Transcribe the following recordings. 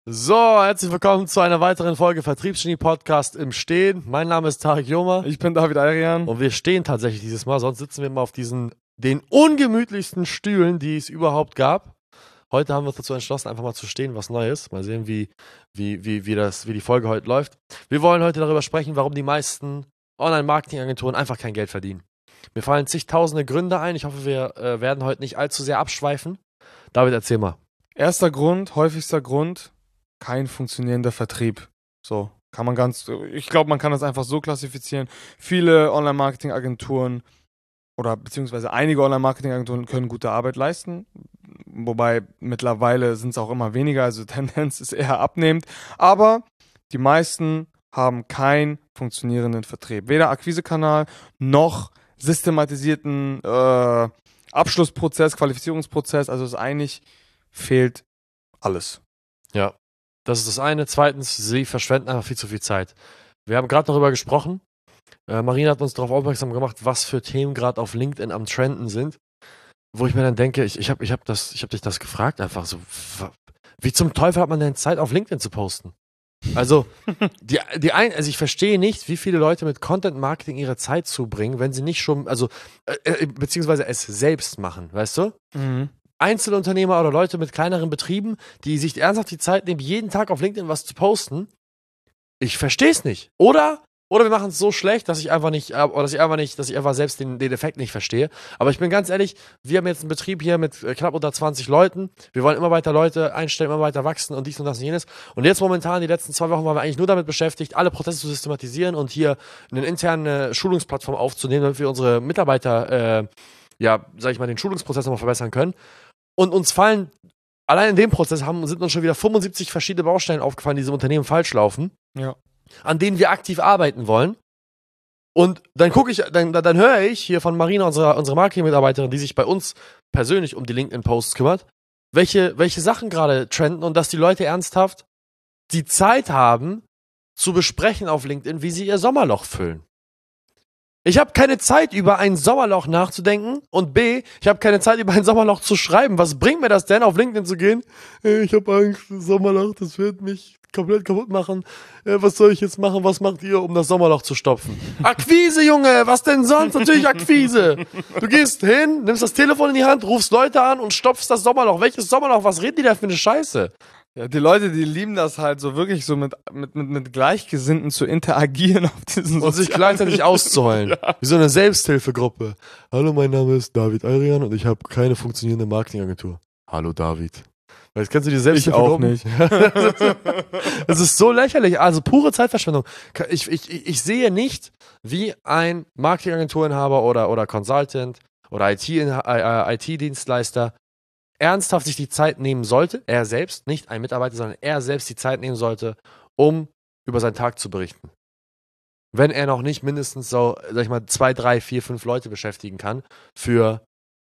So, herzlich willkommen zu einer weiteren Folge Vertriebsgenie-Podcast im Stehen. Mein Name ist Tarek Joma. Ich bin David Arian. Und wir stehen tatsächlich dieses Mal, sonst sitzen wir immer auf den ungemütlichsten Stühlen, die es überhaupt gab. Heute haben wir uns dazu entschlossen, einfach mal zu stehen, was Neues. Mal sehen, wie die Folge heute läuft. Wir wollen heute darüber sprechen, warum die meisten Online-Marketing-Agenturen einfach kein Geld verdienen. Mir fallen zigtausende Gründe ein. Ich hoffe, wir werden heute nicht allzu sehr abschweifen. David, erzähl mal. Erster Grund, häufigster Grund, kein funktionierender Vertrieb. So, ich glaube, man kann das einfach so klassifizieren. Viele Online-Marketing-Agenturen oder beziehungsweise einige Online-Marketing-Agenturen können gute Arbeit leisten. Wobei mittlerweile sind es auch immer weniger, also Tendenz ist eher abnehmend. Aber die meisten haben keinen funktionierenden Vertrieb. Weder Akquisekanal noch systematisierten Abschlussprozess, Qualifizierungsprozess. Also eigentlich fehlt alles. Ja, das ist das eine. Zweitens, sie verschwenden einfach viel zu viel Zeit. Wir haben gerade darüber gesprochen. Marina hat uns darauf aufmerksam gemacht, was für Themen gerade auf LinkedIn am Trenden sind. Wo ich mir dann denke, ich hab dich das gefragt, einfach so, wie zum Teufel hat man denn Zeit, auf LinkedIn zu posten? Also, ich verstehe nicht, wie viele Leute mit Content Marketing ihre Zeit zubringen, wenn sie nicht schon, beziehungsweise es selbst machen, weißt du? Mhm. Einzelunternehmer oder Leute mit kleineren Betrieben, die sich ernsthaft die Zeit nehmen, jeden Tag auf LinkedIn was zu posten. Ich verstehe es nicht. Oder wir machen es so schlecht, dass ich einfach selbst den Effekt nicht verstehe. Aber ich bin ganz ehrlich, wir haben jetzt einen Betrieb hier mit knapp unter 20 Leuten. Wir wollen immer weiter Leute einstellen, immer weiter wachsen und dies und das und jenes. Und jetzt momentan, die letzten 2 Wochen, waren wir eigentlich nur damit beschäftigt, alle Prozesse zu systematisieren und hier eine interne Schulungsplattform aufzunehmen, damit wir unsere Mitarbeiter, den Schulungsprozess nochmal verbessern können. Und uns fallen, allein in dem Prozess sind uns schon wieder 75 verschiedene Baustellen aufgefallen, die diesem Unternehmen falsch laufen. Ja. An denen wir aktiv arbeiten wollen. Und dann dann höre ich hier von Marina, unsere Marketing-Mitarbeiterin, die sich bei uns persönlich um die LinkedIn-Posts kümmert, welche Sachen gerade trenden und dass die Leute ernsthaft die Zeit haben, zu besprechen auf LinkedIn, wie sie ihr Sommerloch füllen. Ich habe keine Zeit, über ein Sommerloch nachzudenken und B, ich habe keine Zeit, über ein Sommerloch zu schreiben. Was bringt mir das denn, auf LinkedIn zu gehen? Ich habe Angst, das Sommerloch, das wird mich komplett kaputt machen. Was soll ich jetzt machen? Was macht ihr, um das Sommerloch zu stopfen? Akquise, Junge! Was denn sonst? Natürlich Akquise! Du gehst hin, nimmst das Telefon in die Hand, rufst Leute an und stopfst das Sommerloch. Welches Sommerloch? Was reden die da für eine Scheiße? Ja, die Leute, die lieben das halt so wirklich so mit Gleichgesinnten zu interagieren auf diesen und sich gleichzeitig auszuheulen. Ja. Wie so eine Selbsthilfegruppe. Hallo, mein Name ist David Arian und ich habe keine funktionierende Marketingagentur. Hallo, David. Jetzt kennst du die Selbsthilfegruppen? Ich auch nicht. Das ist so lächerlich. Also pure Zeitverschwendung. Ich sehe nicht, wie ein Marketingagenturinhaber oder Consultant oder IT-Dienstleister ernsthaft sich die Zeit nehmen sollte, er selbst, nicht ein Mitarbeiter, sondern er selbst die Zeit nehmen sollte, um über seinen Tag zu berichten. Wenn er noch nicht mindestens so, 2, 3, 4, 5 Leute beschäftigen kann für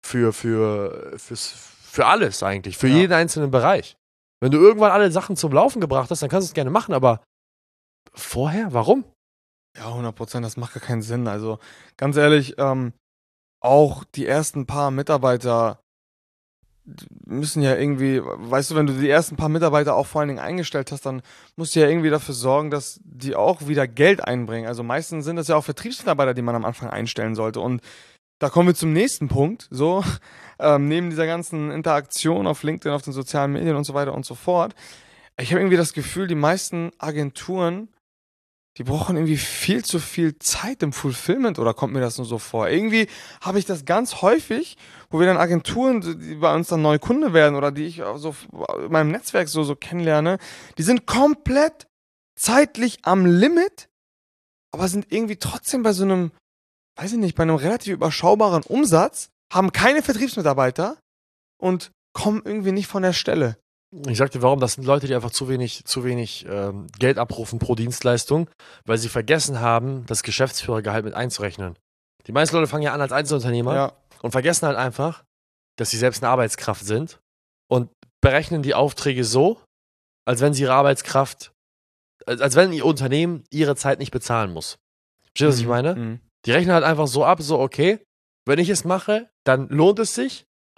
alles eigentlich, für jeden einzelnen Bereich. Wenn du irgendwann alle Sachen zum Laufen gebracht hast, dann kannst du es gerne machen, aber vorher, warum? Ja, 100%, das macht gar keinen Sinn. Also ganz ehrlich, auch die ersten paar Mitarbeiter müssen ja irgendwie, weißt du, wenn du die ersten paar Mitarbeiter auch vor allen Dingen eingestellt hast, dann musst du ja irgendwie dafür sorgen, dass die auch wieder Geld einbringen. Also meistens sind das ja auch Vertriebsmitarbeiter, die man am Anfang einstellen sollte. Und da kommen wir zum nächsten Punkt, so, neben dieser ganzen Interaktion auf LinkedIn, auf den sozialen Medien und so weiter und so fort. Ich habe irgendwie das Gefühl, die meisten Agenturen, die brauchen irgendwie viel zu viel Zeit im Fulfillment, oder kommt mir das nur so vor? Irgendwie habe ich das ganz häufig, wo wir dann Agenturen, die bei uns dann neue Kunde werden oder die ich so in meinem Netzwerk so kennenlerne, die sind komplett zeitlich am Limit, aber sind irgendwie trotzdem bei so einem, weiß ich nicht, bei einem relativ überschaubaren Umsatz, haben keine Vertriebsmitarbeiter und kommen irgendwie nicht von der Stelle. Ich sag dir warum, das sind Leute, die einfach zu wenig Geld abrufen pro Dienstleistung, weil sie vergessen haben, das Geschäftsführergehalt mit einzurechnen. Die meisten Leute fangen ja an als Einzelunternehmer und vergessen halt einfach, dass sie selbst eine Arbeitskraft sind und berechnen die Aufträge so, als wenn sie ihre Arbeitskraft, als wenn ihr Unternehmen ihre Zeit nicht bezahlen muss. Verstehst du, was ich meine? Die rechnen halt einfach so ab, so okay, wenn ich es mache, dann lohnt es sich,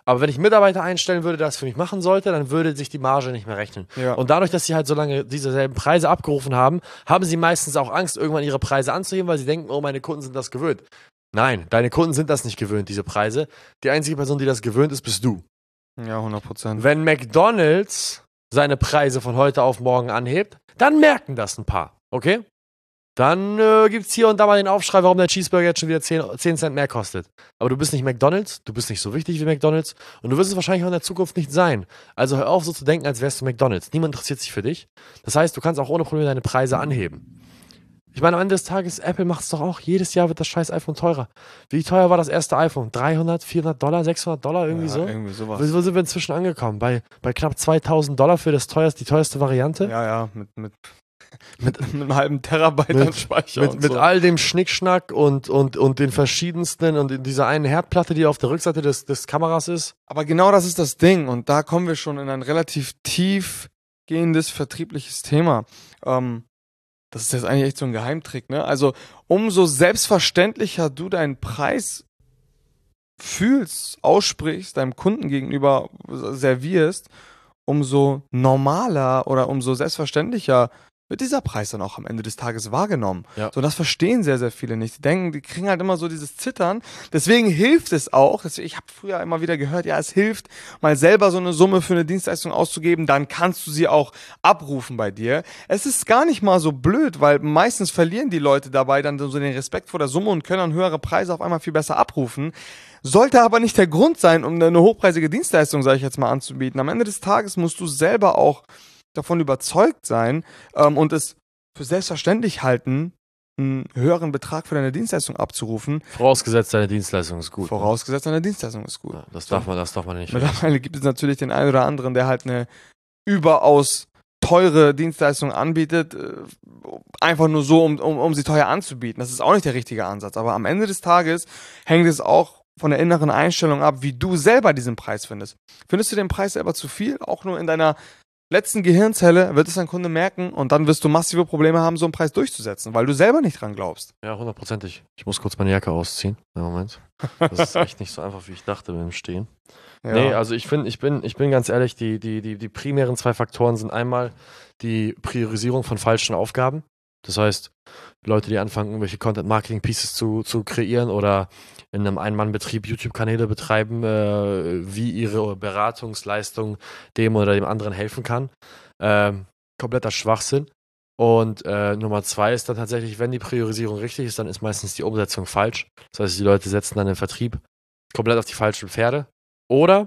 Aber wenn ich einen Mitarbeiter einstellen würde, der das für mich machen sollte, dann würde sich die Marge nicht mehr rechnen. Ja. Und dadurch, dass sie halt so lange diese selben Preise abgerufen haben, haben sie meistens auch Angst, irgendwann ihre Preise anzuheben, weil sie denken, oh, meine Kunden sind das gewöhnt. Nein, deine Kunden sind das nicht gewöhnt, diese Preise. Die einzige Person, die das gewöhnt ist, bist du. Ja, 100%. Wenn McDonald's seine Preise von heute auf morgen anhebt, dann merken das ein paar, okay? Dann gibt's hier und da mal den Aufschrei, warum der Cheeseburger jetzt schon wieder 10 Cent mehr kostet. Aber du bist nicht McDonald's, du bist nicht so wichtig wie McDonald's und du wirst es wahrscheinlich auch in der Zukunft nicht sein. Also hör auf, so zu denken, als wärst du McDonald's. Niemand interessiert sich für dich. Das heißt, du kannst auch ohne Probleme deine Preise anheben. Ich meine, am Ende des Tages, Apple macht es doch auch. Jedes Jahr wird das scheiß iPhone teurer. Wie teuer war das erste iPhone? 300, 400 Dollar, 600 Dollar, irgendwie so? Irgendwie sowas. Wo sind wir inzwischen angekommen? Bei knapp 2000 Dollar für die teuerste Variante? Ja, mit einem halben Terabyte an Speicher und Mit so. all dem Schnickschnack und den verschiedensten und in dieser einen Herdplatte, die auf der Rückseite des Kameras ist. Aber genau das ist das Ding und da kommen wir schon in ein relativ tiefgehendes vertriebliches Thema. Das ist jetzt eigentlich echt so ein Geheimtrick, ne? Also umso selbstverständlicher du deinen Preis fühlst, aussprichst, deinem Kunden gegenüber servierst, umso normaler oder umso selbstverständlicher wird dieser Preis dann auch am Ende des Tages wahrgenommen. Ja. So, das verstehen sehr, sehr viele nicht. Die denken, die kriegen halt immer so dieses Zittern. Deswegen hilft es auch. Ich habe früher immer wieder gehört, ja, es hilft, mal selber so eine Summe für eine Dienstleistung auszugeben, dann kannst du sie auch abrufen bei dir. Es ist gar nicht mal so blöd, weil meistens verlieren die Leute dabei dann so den Respekt vor der Summe und können dann höhere Preise auf einmal viel besser abrufen. Sollte aber nicht der Grund sein, um eine hochpreisige Dienstleistung, sage ich jetzt mal, anzubieten. Am Ende des Tages musst du selber auch davon überzeugt sein und es für selbstverständlich halten, einen höheren Betrag für deine Dienstleistung abzurufen. Vorausgesetzt, deine Dienstleistung ist gut. Vorausgesetzt, deine Dienstleistung ist gut. Ja, das darf man nicht. Mittlerweile gibt es natürlich den einen oder anderen, der halt eine überaus teure Dienstleistung anbietet, einfach nur so, um sie teuer anzubieten. Das ist auch nicht der richtige Ansatz. Aber am Ende des Tages hängt es auch von der inneren Einstellung ab, wie du selber diesen Preis findest. Findest du den Preis selber zu viel? Auch nur in deiner letzten Gehirnzelle wird es dein Kunde merken und dann wirst du massive Probleme haben, so einen Preis durchzusetzen, weil du selber nicht dran glaubst. Ja, 100%. Ich muss kurz meine Jacke ausziehen. Moment. Das ist echt nicht so einfach, wie ich dachte mit dem Stehen. Ja. Nee, also ich bin ganz ehrlich, die primären 2 Faktoren sind einmal die Priorisierung von falschen Aufgaben. Das heißt, Leute, die anfangen, irgendwelche Content-Marketing-Pieces zu kreieren oder in einem Ein-Mann-Betrieb YouTube-Kanäle betreiben, wie ihre Beratungsleistung dem oder dem anderen helfen kann. Kompletter Schwachsinn. Und Nummer 2 ist dann tatsächlich, wenn die Priorisierung richtig ist, dann ist meistens die Umsetzung falsch. Das heißt, die Leute setzen dann den Vertrieb komplett auf die falschen Pferde. Oder,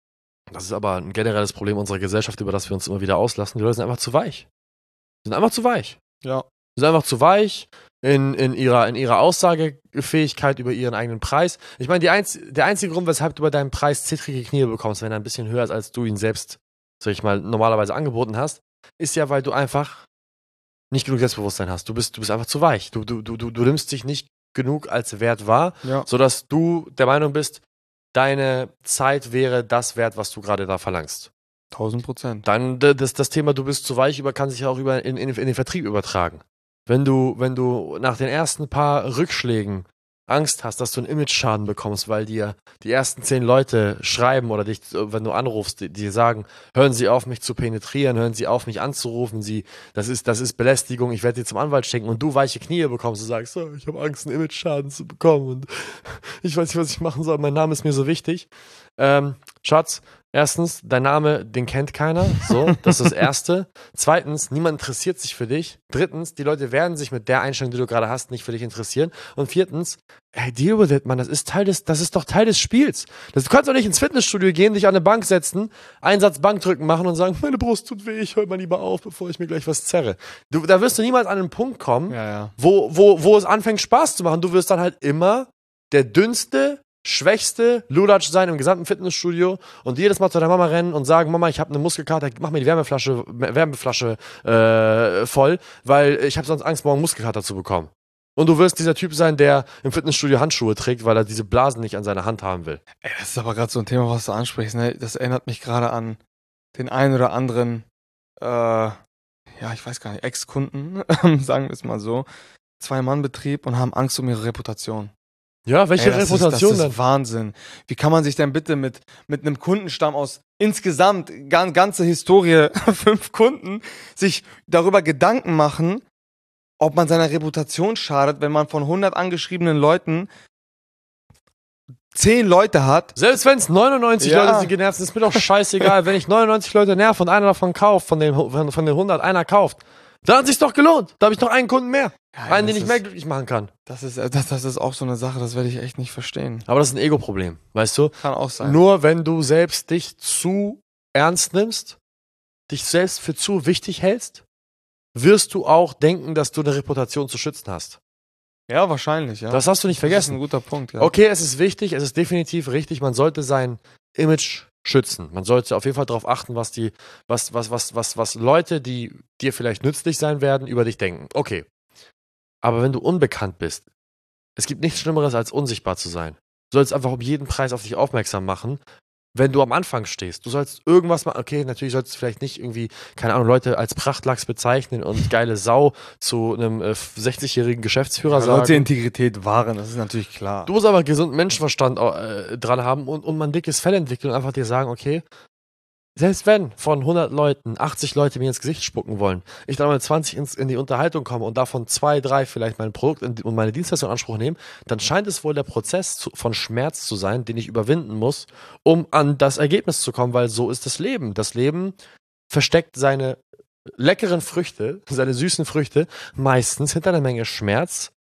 das ist aber ein generelles Problem unserer Gesellschaft, über das wir uns immer wieder auslassen, die Leute sind einfach zu weich. Die sind einfach zu weich. Ja. Die sind einfach zu weich in ihrer Aussagefähigkeit über ihren eigenen Preis. Ich meine, der einzige Grund, weshalb du bei deinem Preis zittrige Knie bekommst, wenn er ein bisschen höher ist, als du ihn selbst, sag ich mal, normalerweise angeboten hast, ist ja, weil du einfach nicht genug Selbstbewusstsein hast. Du bist einfach zu weich. Du nimmst dich nicht genug als Wert wahr, Ja. sodass du der Meinung bist, deine Zeit wäre das wert, was du gerade da verlangst. 1000%. Dann das Thema, du bist zu weich, kann sich ja auch in den Vertrieb übertragen. Wenn du nach den ersten paar Rückschlägen Angst hast, dass du einen Image-Schaden bekommst, weil dir die ersten 10 Leute schreiben oder dich, wenn du anrufst, die sagen, hören Sie auf, mich zu penetrieren, hören Sie auf, mich anzurufen, das ist Belästigung, ich werde dir zum Anwalt schicken und du weiche Knie bekommst und sagst, so, ich habe Angst, einen Image-Schaden zu bekommen und ich weiß nicht, was ich machen soll, mein Name ist mir so wichtig. Schatz, erstens, dein Name, den kennt keiner. So, das ist das Erste. Zweitens, niemand interessiert sich für dich. Drittens, die Leute werden sich mit der Einstellung, die du gerade hast, nicht für dich interessieren. Und viertens, hey, deal with it, Mann. Das ist doch Teil des Spiels. Du kannst doch nicht ins Fitnessstudio gehen, dich an eine Bank setzen, einen Satz Bankdrücken machen und sagen, meine Brust tut weh, ich höre mal lieber auf, bevor ich mir gleich was zerre. Da wirst du niemals an einen Punkt kommen, Ja. wo es anfängt Spaß zu machen. Du wirst dann halt immer der dünnste, schwächste Lulatsch sein im gesamten Fitnessstudio und jedes Mal zu deiner Mama rennen und sagen, Mama, ich habe eine Muskelkater, mach mir die Wärmeflasche voll, weil ich habe sonst Angst, morgen Muskelkater zu bekommen. Und du wirst dieser Typ sein, der im Fitnessstudio Handschuhe trägt, weil er diese Blasen nicht an seiner Hand haben will. Ey, das ist aber gerade so ein Thema, was du ansprichst, ne? Das erinnert mich gerade an den einen oder anderen, ich weiß gar nicht, Ex-Kunden, sagen wir es mal so. 2-Mann-Betrieb und haben Angst um ihre Reputation. Ja, welche Reputation das dann? ist Wahnsinn. Wie kann man sich denn bitte mit einem Kundenstamm aus insgesamt ganze Historie 5 Kunden sich darüber Gedanken machen, ob man seiner Reputation schadet, wenn man von 100 angeschriebenen Leuten 10 Leute hat? Selbst wenn es 99 Ja. Leute sind, die genervt sind, ist mir doch scheißegal. Wenn ich 99 Leute nerv und einer davon kauft, von den 100 einer kauft, dann hat sich's doch gelohnt. Da habe ich noch einen Kunden mehr. Ja, Einen, den das ich mehr ist- glücklich machen kann. Das ist auch so eine Sache, das werde ich echt nicht verstehen. Aber das ist ein Ego-Problem, weißt du? Kann auch sein. Nur wenn du selbst dich zu ernst nimmst, dich selbst für zu wichtig hältst, wirst du auch denken, dass du eine Reputation zu schützen hast. Ja, wahrscheinlich, ja. Das hast du nicht Das ist vergessen. ein guter Punkt, ja. Okay, es ist wichtig, es ist definitiv richtig, man sollte sein Image schützen. Man sollte auf jeden Fall darauf achten, was Leute, die dir vielleicht nützlich sein werden, über dich denken. Okay. Aber wenn du unbekannt bist, es gibt nichts Schlimmeres, als unsichtbar zu sein. Du sollst einfach um jeden Preis auf dich aufmerksam machen, wenn du am Anfang stehst. Du sollst irgendwas machen. Okay, natürlich sollst du vielleicht nicht irgendwie, keine Ahnung, Leute als Prachtlachs bezeichnen und geile Sau zu einem 60-jährigen Geschäftsführer Man sollte sagen. Integrität wahren, das ist natürlich klar. Du musst aber gesunden Menschenverstand dran haben und mal ein dickes Fell entwickeln und einfach dir sagen, okay, selbst wenn von 100 Leuten 80 Leute mir ins Gesicht spucken wollen, ich dann mal 20 in die Unterhaltung komme und davon 2, 3 vielleicht mein Produkt und meine Dienstleistung in Anspruch nehmen, dann scheint es wohl der Prozess von Schmerz zu sein, den ich überwinden muss, um an das Ergebnis zu kommen, weil so ist das Leben. Das Leben versteckt seine leckeren Früchte, seine süßen Früchte, meistens hinter einer Menge Schmerz,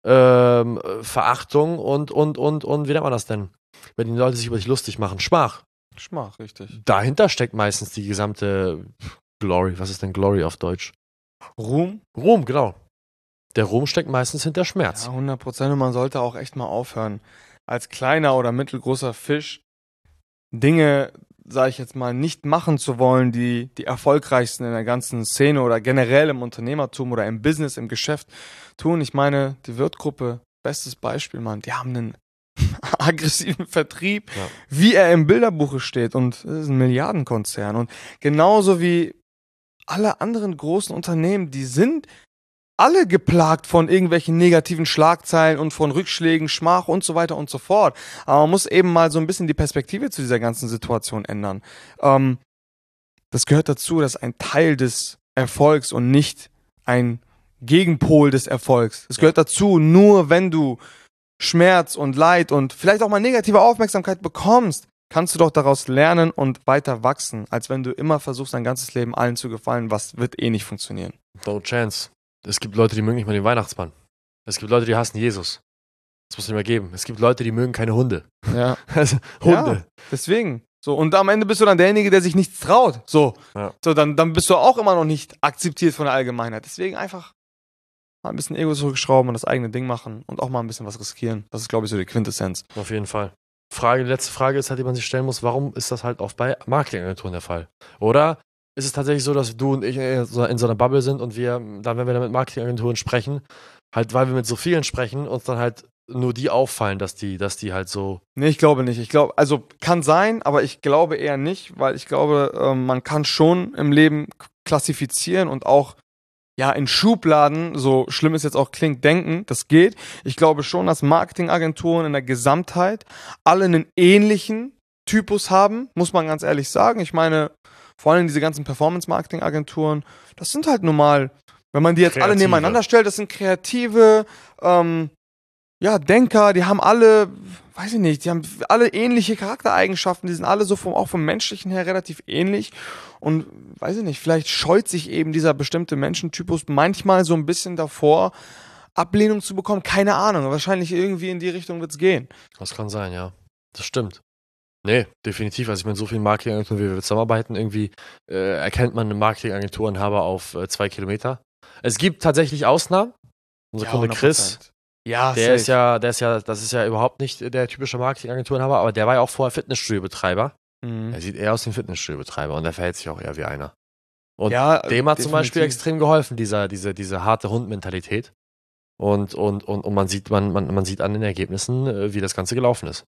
Verachtung und wie nennt man das denn? Wenn die Leute sich über dich lustig machen, Schmach. Schmach, richtig. Dahinter steckt meistens die gesamte Glory. Was ist denn Glory auf Deutsch? Ruhm? Ruhm, genau. Der Ruhm steckt meistens hinter Schmerz. Ja, 100%. Und man sollte auch echt mal aufhören, als kleiner oder mittelgroßer Fisch Dinge, sage ich jetzt mal, nicht machen zu wollen, die erfolgreichsten in der ganzen Szene oder generell im Unternehmertum oder im Business, im Geschäft tun. Ich meine, die Wirtgruppe, bestes Beispiel, Mann, die haben einen aggressiven Vertrieb, Ja. wie er im Bilderbuche steht, und es ist ein Milliardenkonzern. Und genauso wie alle anderen großen Unternehmen, die sind alle geplagt von irgendwelchen negativen Schlagzeilen und von Rückschlägen, Schmach und so weiter und so fort. Aber man muss eben mal so ein bisschen die Perspektive zu dieser ganzen Situation ändern. Das gehört dazu, dass ein Teil des Erfolgs und nicht ein Gegenpol des Erfolgs. Es gehört dazu, nur wenn du Schmerz und Leid und vielleicht auch mal negative Aufmerksamkeit bekommst, kannst du doch daraus lernen und weiter wachsen, als wenn du immer versuchst, dein ganzes Leben allen zu gefallen, was wird eh nicht funktionieren. No chance. Es gibt Leute, die mögen nicht mal den Weihnachtsmann. Es gibt Leute, die hassen Jesus. Das muss es nicht mehr geben. Es gibt Leute, die mögen keine Hunde. Ja. Also, Hunde. Ja, deswegen. So, und am Ende bist du dann derjenige, der sich nichts traut. So. Ja. So, dann bist du auch immer noch nicht akzeptiert von der Allgemeinheit. Deswegen einfach mal ein bisschen Ego zurückschrauben und das eigene Ding machen und auch mal ein bisschen was riskieren. Das ist, glaube ich, so die Quintessenz. Auf jeden Fall. Die letzte Frage ist halt, die man sich stellen muss, warum ist das halt oft bei Marketingagenturen der Fall? Oder ist es tatsächlich so, dass du und ich in so einer Bubble sind und wir dann, wenn wir dann mit Marketingagenturen sprechen, halt, weil wir mit so vielen sprechen, uns dann halt nur die auffallen, dass die halt so. Nee, ich glaube nicht. Ich glaube, also kann sein, aber ich glaube eher nicht, weil ich glaube, man kann schon im Leben klassifizieren und auch ja in Schubladen, so schlimm es jetzt auch klingt, denken, das geht. Ich glaube schon, dass Marketingagenturen in der Gesamtheit alle einen ähnlichen Typus haben, muss man ganz ehrlich sagen. Ich meine, vor allem diese ganzen Performance-Marketing-Agenturen, das sind halt normal, wenn man die jetzt alle Kreative. nebeneinander stellt, das sind kreative, ja, Denker, die haben alle, weiß ich nicht, die haben alle ähnliche Charaktereigenschaften, die sind alle so auch vom Menschlichen her relativ ähnlich und, weiß ich nicht, vielleicht scheut sich eben dieser bestimmte Menschentypus manchmal so ein bisschen davor, Ablehnung zu bekommen, keine Ahnung, wahrscheinlich irgendwie in die Richtung wird's gehen. Das kann sein, ja. Das stimmt. Nee, definitiv. Also ich meine, so vielen Marketingagenturen, wie wir zusammenarbeiten, irgendwie erkennt man einen Marketingagenturenhaber auf 2 Kilometer. Es gibt tatsächlich Ausnahmen. Unser Kunde 100%. Chris, Ja, das safe. ist ja überhaupt nicht der typische Marketingagenturenhaber, aber der war ja auch vorher Fitnessstudio-Betreiber. Mhm. Er sieht eher aus wie ein Fitnessstudio-Betreiber und er verhält sich auch eher wie einer. Und Ja, dem hat zum Beispiel definitiv. extrem geholfen, diese harte Hund-Mentalität. Und man sieht an den Ergebnissen, wie das Ganze gelaufen ist.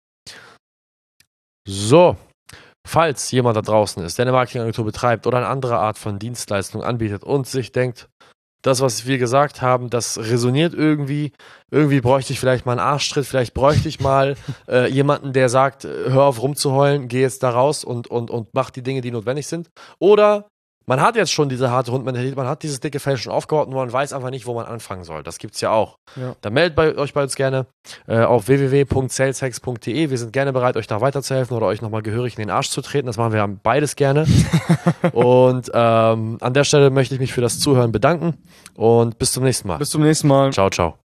So, falls jemand da draußen ist, der eine Marketingagentur betreibt oder eine andere Art von Dienstleistung anbietet und sich denkt, das, was wir gesagt haben, das resoniert irgendwie. Irgendwie bräuchte ich vielleicht mal einen Arschtritt, vielleicht bräuchte ich mal jemanden, der sagt, hör auf rumzuheulen, geh jetzt da raus und mach die Dinge, die notwendig sind. Oder man hat jetzt schon diese harte Hundmentalität, man hat dieses dicke Fell schon aufgebaut und man weiß einfach nicht, wo man anfangen soll. Das gibt's ja auch. Ja. Dann meldet euch bei uns gerne auf www.saleshex.de. Wir sind gerne bereit, euch da weiterzuhelfen oder euch nochmal gehörig in den Arsch zu treten. Das machen wir beides gerne. Und an der Stelle möchte ich mich für das Zuhören bedanken und bis zum nächsten Mal. Bis zum nächsten Mal. Ciao, ciao.